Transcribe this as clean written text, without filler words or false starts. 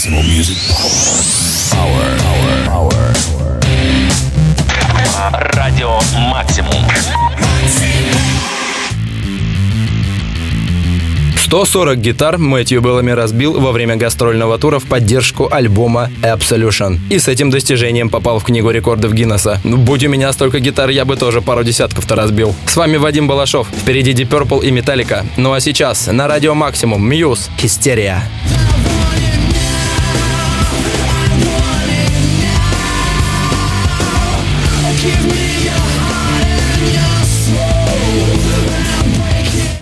Maximum Music Power. Радио Максимум. 140 гитар Мэтью Беллами разбил во время гастрольного тура в поддержку альбома Absolution. И с этим достижением попал в книгу рекордов Гиннесса. Будь у меня столько гитар, я бы тоже пару десятков-то разбил. С вами Вадим Балашов. Впереди Deep Purple и Metallica. Ну а сейчас на радио Максимум Muse Hysteria.